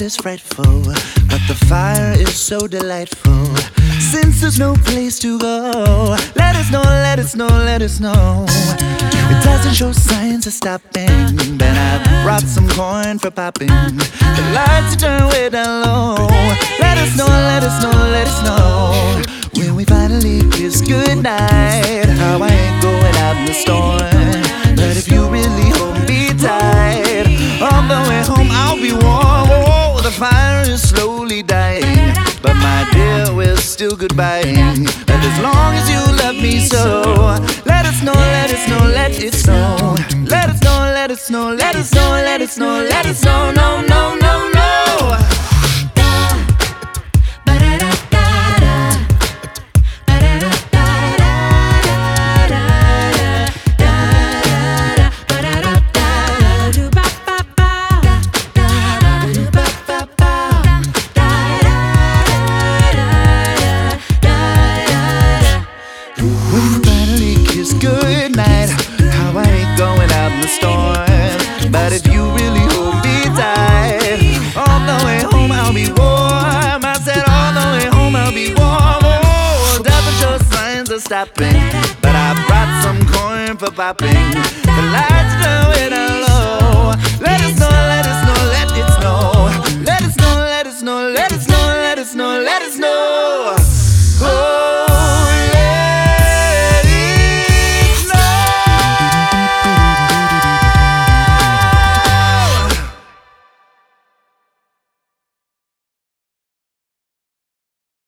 is frightful, but the fire is so delightful. Since there's no place to go, let us know, let us know, let us know. It doesn't show signs of stopping. Then I brought some corn for popping. The lights are turned way down low. Let us know, let us know, let us know. When we finally kiss goodnight, how I ain't going out in the storm. But if you really hold me tight, on the way home I'll be warm. Oh, the fire is slowly dying, but my dear, we're still goodbying. But as long as you love me so, let us know, let us know, let it snow. Let us know, let us know, let us know, let us know, let us know, no, no, no, no. Good night, how I ain't going out in the storm. But if you really hold me tight, all the way home I'll be warm. I said all the way home I'll be warm. Oh, doesn't show signs of stopping, but I brought some corn for popping. The lights are way down low. Let us know, let us know, let it snow. Let us know, let us know, let us know, let us know, let us know.